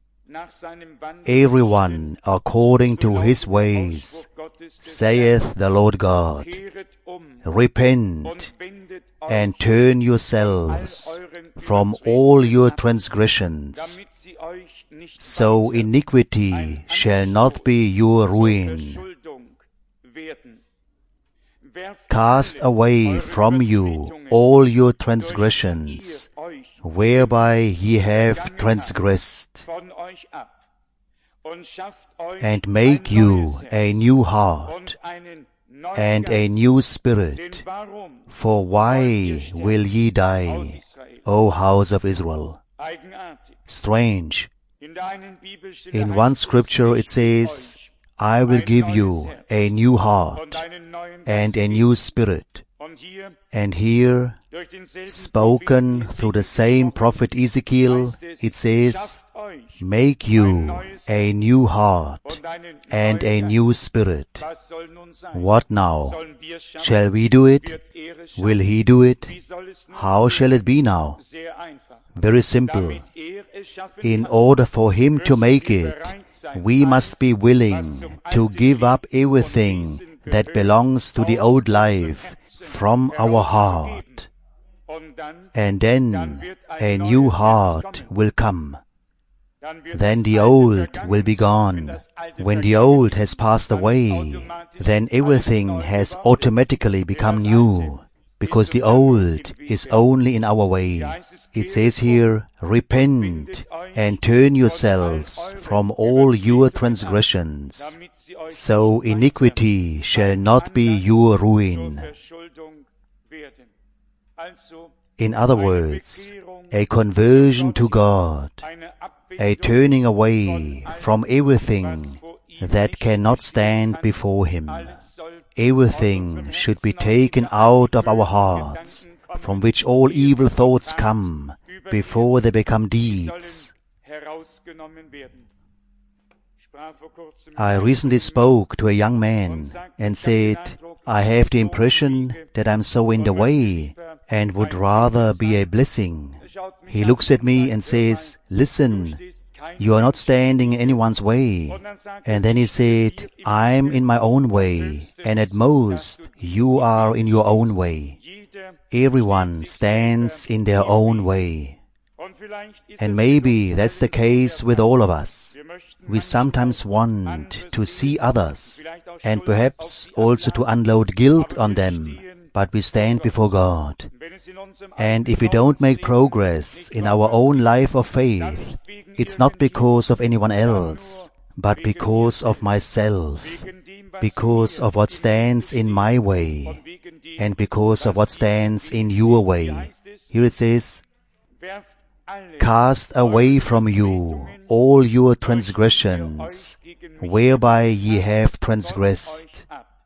everyone according to his ways, saith the Lord God. Repent and turn yourselves from all your transgressions, so iniquity shall not be your ruin. Cast away from you all your transgressions, whereby ye have transgressed, and make you a new heart and a new spirit. For why will ye die, O house of Israel? Strange. In one scripture it says, I will give you a new heart and a new spirit. And here, spoken through the same prophet Ezekiel, it says, make you a new heart and a new spirit. What now? Shall we do it? Will he do it? How shall it be now? Very simple. In order for him to make it, we must be willing to give up everything that belongs to the old life from our heart. And then a new heart will come. Then the old will be gone. When the old has passed away, then everything has automatically become new, because the old is only in our way. It says here, repent and turn yourselves from all your transgressions, so iniquity shall not be your ruin. In other words, a conversion to God, a turning away from everything that cannot stand before Him. Everything should be taken out of our hearts, from which all evil thoughts come, before they become deeds. I recently spoke to a young man and said, I have the impression that I'm so in the way and would rather be a blessing. He looks at me and says, listen, you are not standing in anyone's way. And then he said, I'm in my own way, and at most you are in your own way. Everyone stands in their own way. And maybe that's the case with all of us. We sometimes want to see others, and perhaps also to unload guilt on them, but we stand before God. And if we don't make progress in our own life of faith, it's not because of anyone else, but because of myself, because of what stands in my way, and because of what stands in your way. Here it says, cast away from you all your transgressions, whereby ye have transgressed,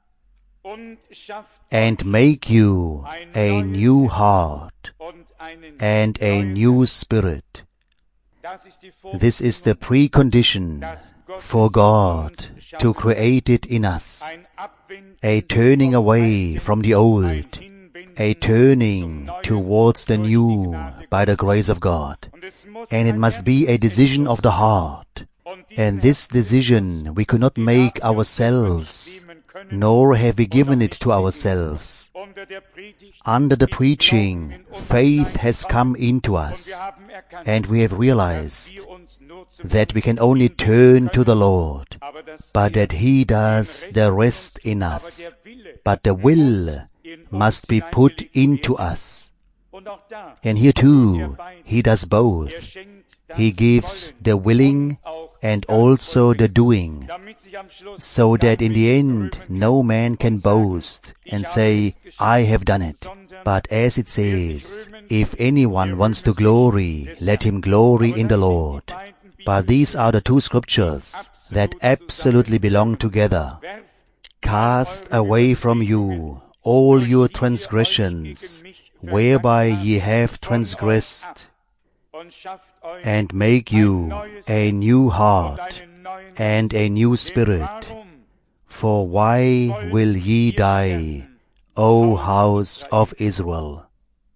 and make you a new heart and a new spirit. This is the precondition for God to create it in us, a turning away from the old, a turning towards the new by the grace of God. And it must be a decision of the heart. And this decision we could not make ourselves, nor have we given it to ourselves. Under the preaching, faith has come into us, and we have realized that we can only turn to the Lord, but that He does the rest in us. But the will must be put into us. And here too, He does both. He gives the willing and also the doing, so that in the end no man can boast and say, I have done it. But as it says, if anyone wants to glory, let him glory in the Lord. But these are the two scriptures that absolutely belong together. Cast away from you all your transgressions, whereby ye have transgressed, and make you a new heart and a new spirit. For why will ye die, O house of Israel.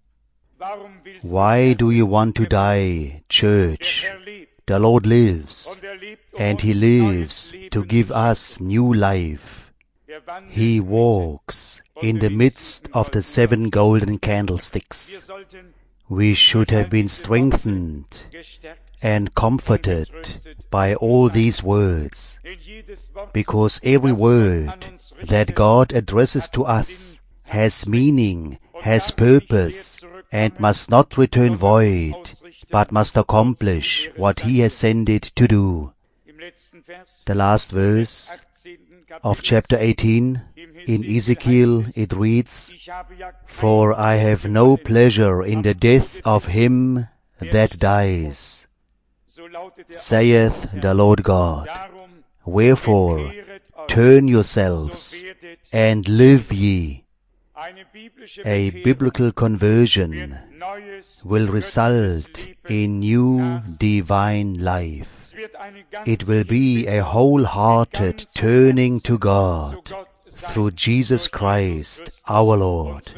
Why do you want to die, church? The Lord lives, and He lives to give us new life. He walks in the midst of the seven golden candlesticks. We should have been strengthened and comforted by all these words, because every word that God addresses to us has meaning, has purpose, and must not return void, but must accomplish what He has sent it to do. The last verse of chapter eighteen, in Ezekiel, it reads, For I have no pleasure in the death of him that dies, saith the Lord God. Wherefore, turn yourselves, and live ye. A biblical conversion will result in new divine life. It will be a wholehearted turning to God through Jesus Christ our Lord.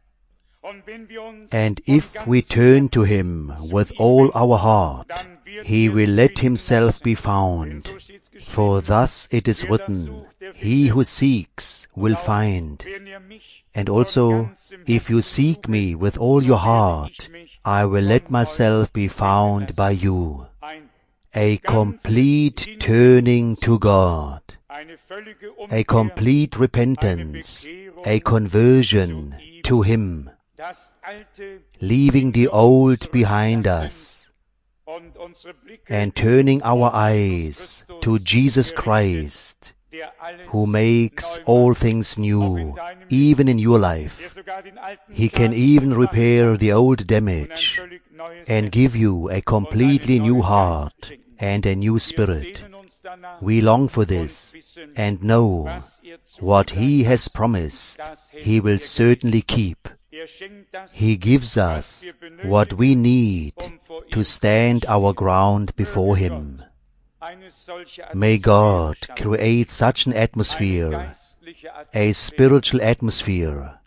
And if we turn to Him with all our heart, He will let Himself be found. For thus it is written, He who seeks will find. And also, if you seek me with all your heart, I will let myself be found by you. A complete turning to God, a complete repentance, a conversion to Him, leaving the old behind us, and turning our eyes to Jesus Christ, who makes all things new, even in your life. He can even repair the old damage and give you a completely new heart and a new spirit. We long for this and know what He has promised He will certainly keep. He gives us what we need to stand our ground before Him. May God create such an atmosphere, a spiritual atmosphere,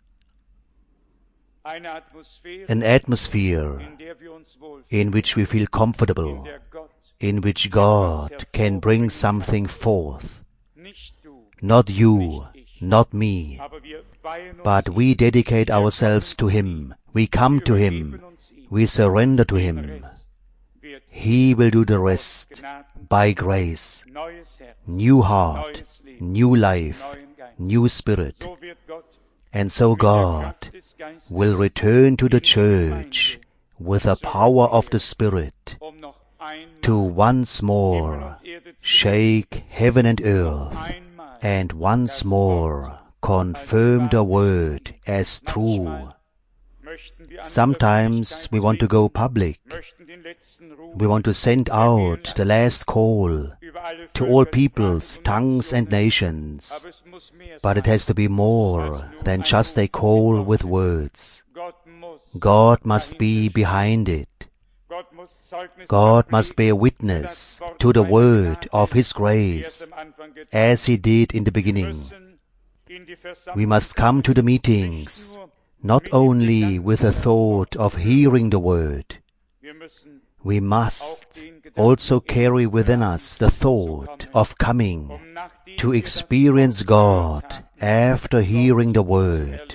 an atmosphere in which we feel comfortable, in which God can bring something forth. Not you, not me, but we dedicate ourselves to Him. We come to Him. We surrender to Him. He will do the rest by grace. New heart, new life, new spirit. And so God will return to the church with the power of the Spirit to once more shake heaven and earth, and once more confirm the word as true. Sometimes we want to go public. We want to send out the last call to all peoples, tongues and nations. But it has to be more than just a call with words. God must be behind it. God must bear witness to the word of His grace, as He did in the beginning. We must come to the meetings, not only with the thought of hearing the word. We must also carry within us the thought of coming to experience God after hearing the word,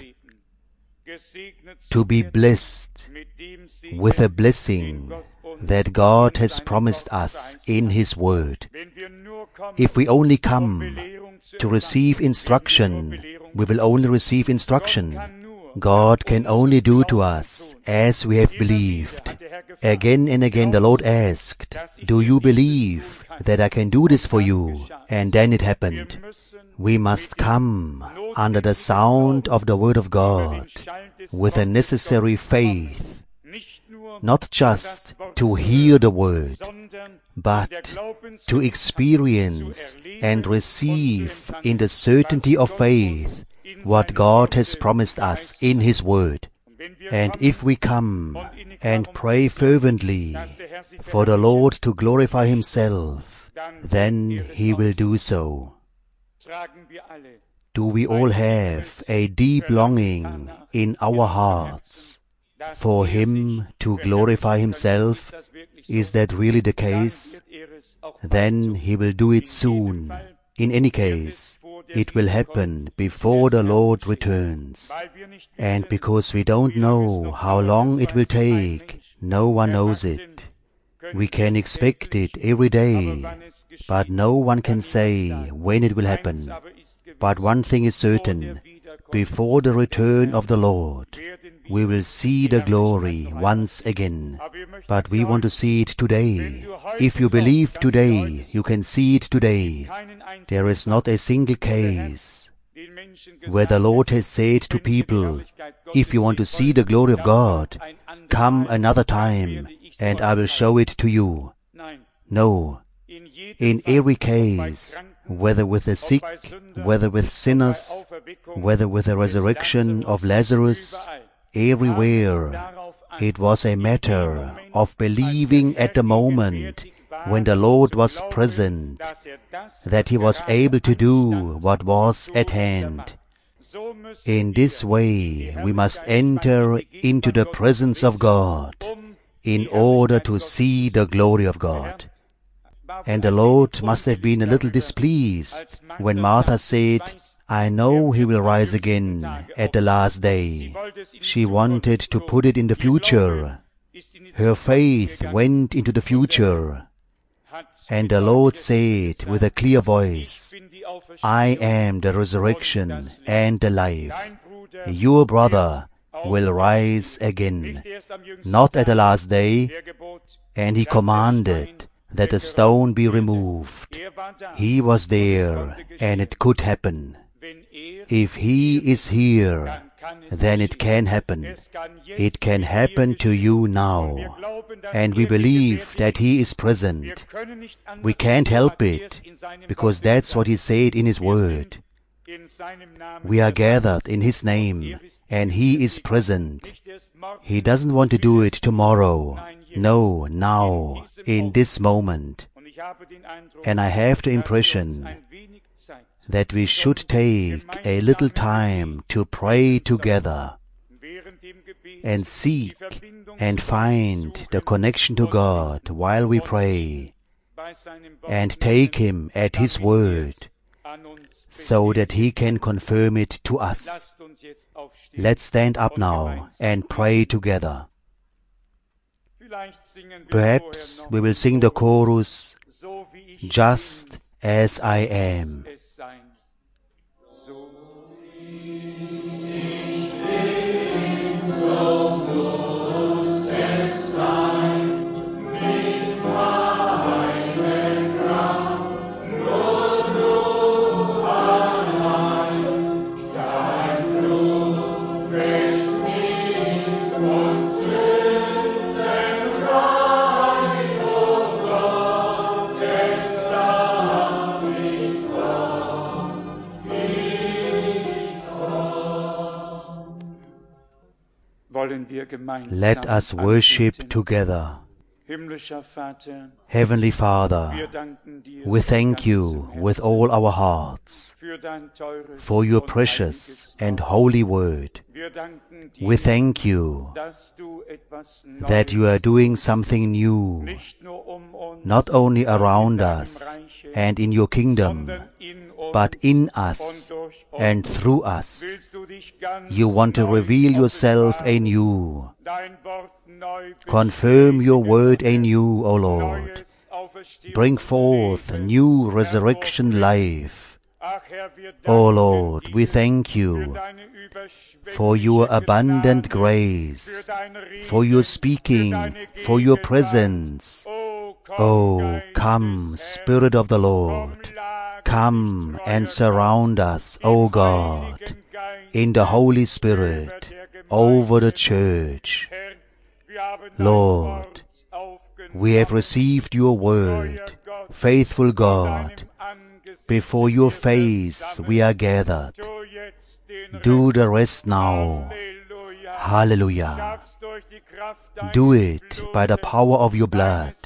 to be blessed with a blessing that God has promised us in His word. If we only come to receive instruction, we will only receive instruction. God can only do to us as we have believed. Again and again the Lord asked, do you believe that I can do this for you? And then it happened. We must come under the sound of the Word of God with a necessary faith, not just to hear the Word, but to experience and receive in the certainty of faith what God has promised us in His Word. And if we come and pray fervently for the Lord to glorify Himself, then He will do so. do we all have a deep longing in our hearts for Him to glorify Himself? Is that really the case? Then He will do it soon. In any case, it will happen before the Lord returns. And because we don't know how long it will take, no one knows it. We can expect it every day, but no one can say when it will happen. But one thing is certain, before the return of the Lord, we will see the glory once again. But we want to see it today. If you believe today, you can see it today. There is not a single case where the Lord has said to people, if you want to see the glory of God, come another time and I will show it to you. No. In every case, whether with the sick, whether with sinners, whether with the resurrection of Lazarus, everywhere, it was a matter of believing at the moment when the Lord was present, that He was able to do what was at hand. In this way, we must enter into the presence of God in order to see the glory of God. And the Lord must have been a little displeased when Martha said, I know He will rise again at the last day. She wanted to put it in the future. Her faith went into the future. And the Lord said with a clear voice, I am the resurrection and the life. Your brother will rise again, not at the last day. And He commanded that the stone be removed. He was there, and it could happen. If He is here, then it can happen. It can happen to you now. And we believe that He is present. We can't help it, because that's what He said in His Word. We are gathered in His name, and He is present. He doesn't want to do it tomorrow. No, now, in this moment. And I have the impression that we should take a little time to pray together and seek and find the connection to God while we pray and take Him at His word so that He can confirm it to us. Let's stand up now and pray together. Perhaps we will sing the chorus, Just as I am. Let us worship together. Heavenly Father, we thank You with all our hearts for Your precious and holy word. We thank You that You are doing something new, not only around us and in Your kingdom, but in us and through us. You want to reveal Yourself anew. Confirm Your word anew, O Lord. Bring forth new resurrection life. O Lord, we thank You for Your abundant grace, for Your speaking, for Your presence. Oh, come, Spirit of the Lord. Come and surround us, O God, in the Holy Spirit, over the church. Lord, we have received Your word, faithful God. Before Your face we are gathered. Do the rest now. Hallelujah. Do it by the power of Your blood.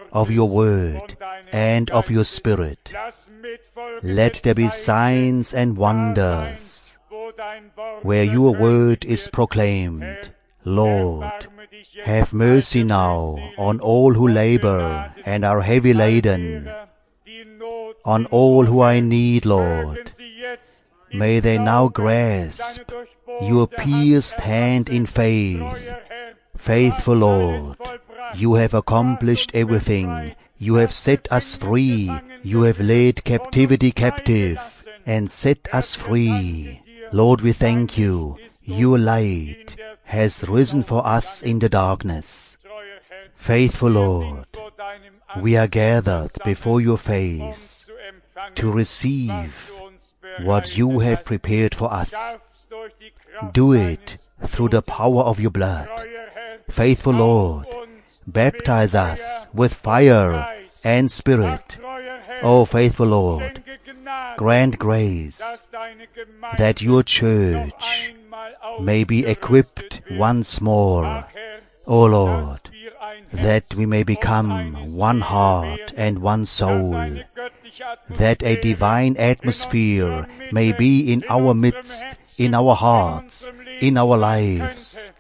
of your word and of your spirit. Let there be signs and wonders where your word is proclaimed. Lord, have mercy now on all who labor and are heavy laden, on all who are in need, Lord. May they now grasp your pierced hand in faith. Faithful Lord, you have accomplished everything. You have set us free. You have led captivity captive and set us free. Lord, we thank you. Your light has risen for us in the darkness. Faithful Lord, we are gathered before your face to receive what you have prepared for us. Do it through the power of your blood. Faithful Lord, baptize us with fire and spirit. O faithful Lord, grant grace that your church may be equipped once more. O Lord, that we may become one heart and one soul, that a divine atmosphere may be in our midst, in our hearts, in our lives.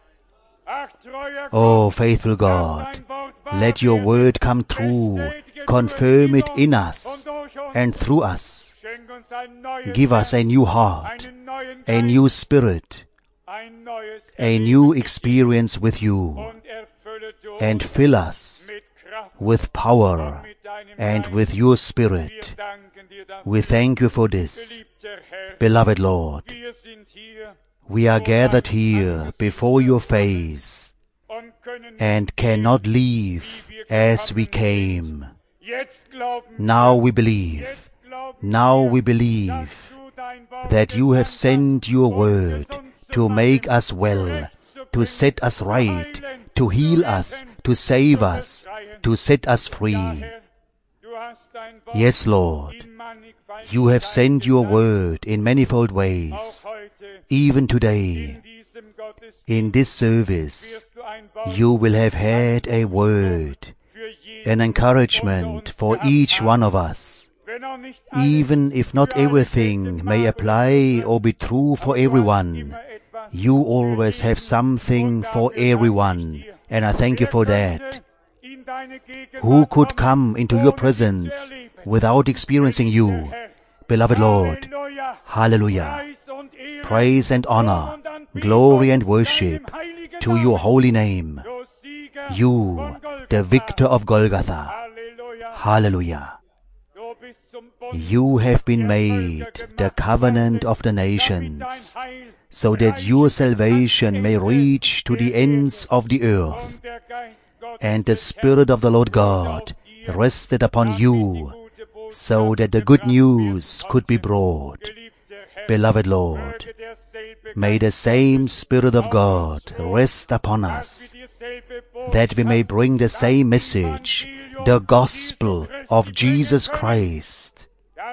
O faithful God, let your word come true, confirm it in us and through us. Give us a new heart, a new spirit, a new experience with you, and fill us with power and with your spirit. We thank you for this. Beloved Lord, we are gathered here before your face and cannot leave as we came. Now we believe, now we believe that you have sent your word to make us well, to set us right, to heal us, to save us, to set us free. Yes, Lord, you have sent your word in manifold ways. Even today, in this service, you will have had a word, an encouragement for each one of us. Even if not everything may apply or be true for everyone, you always have something for everyone, and I thank you for that. Who could come into your presence without experiencing you? Beloved Lord, hallelujah. Praise and honor, glory and worship to your holy name. You, the victor of Golgotha. Hallelujah. You have been made the covenant of the nations, so that your salvation may reach to the ends of the earth. And the Spirit of the Lord God rested upon you, so that the good news could be brought. Beloved Lord, may the same Spirit of God rest upon us, that we may bring the same message, the gospel of Jesus Christ,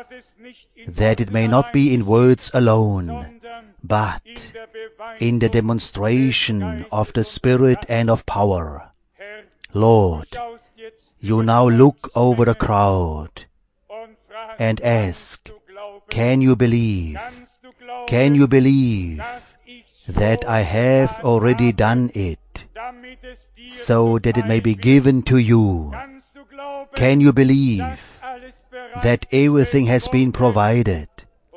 that it may not be in words alone, but in the demonstration of the Spirit and of power. Lord, you now look over the crowd and ask, can you believe? Can you believe that I have already done it, so that it may be given to you? Can you believe that everything has been provided?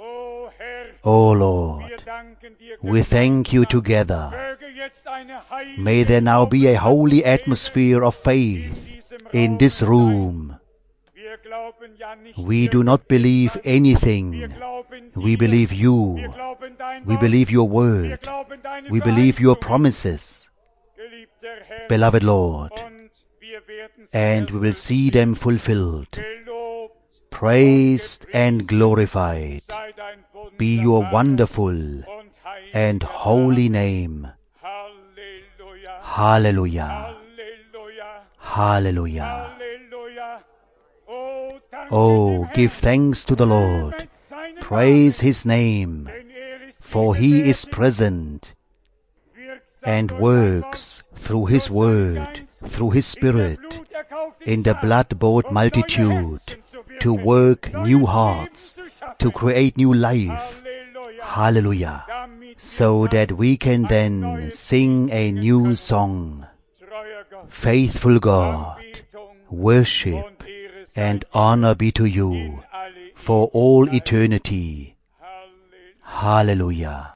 O Lord, we thank you together. May there now be a holy atmosphere of faith in this room. We do not believe anything. We believe you. We believe your word. We believe your promises. Beloved Lord, and we will see them fulfilled. Praised and glorified be your wonderful and holy name. Hallelujah. Hallelujah. Oh, give thanks to the Lord. Praise his name, for he is present and works through his word, through his spirit, in the blood-bought multitude to work new hearts, to create new life. Hallelujah. So that we can then sing a new song. Faithful God, worship and honor be to you for all eternity. Hallelujah.